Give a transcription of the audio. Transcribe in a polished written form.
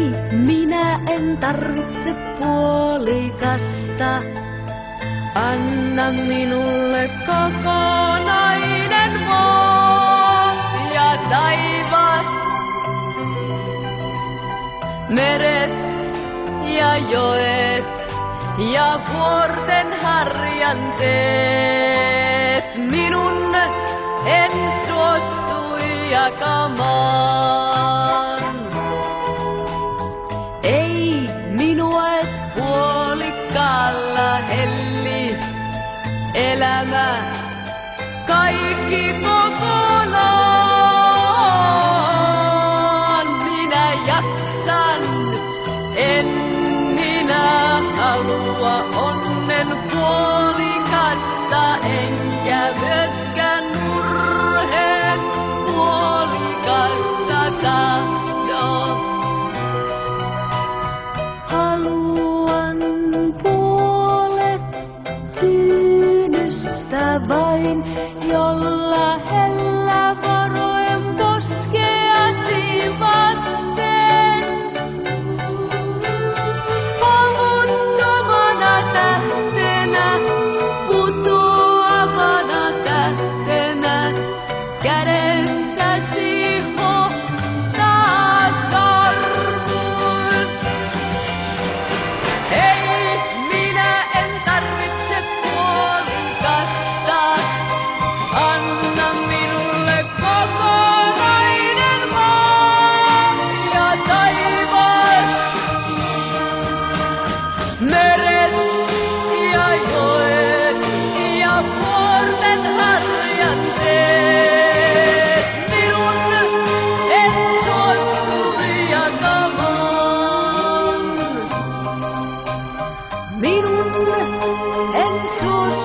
minä en tarvitse puolikasta. Anna minulle kokonainen maa ja taivas. Meret ja joet ja vuorten harjanteet minun en suostu jakamaan. Ei minua et puolikkaalla helli elämä kaikki kokonaan. Minä jaksan, en minä halua onnen puolikasta, enkä myöskään murheen puolikasta tahdo. Haluan puolet tyynystä vain, jolla hellä varoen poskeasi vasten. Pavuttomana tähtenä, putoavana tähtenä, kädessäsi hohtaa sormus. Ei, minä en tarvitse puolikasta. Anna minulle kokonainen maa ja taivas. Meret ja joet ja vuorten harjanteet minun en suostu jakamaan. Minun en suostu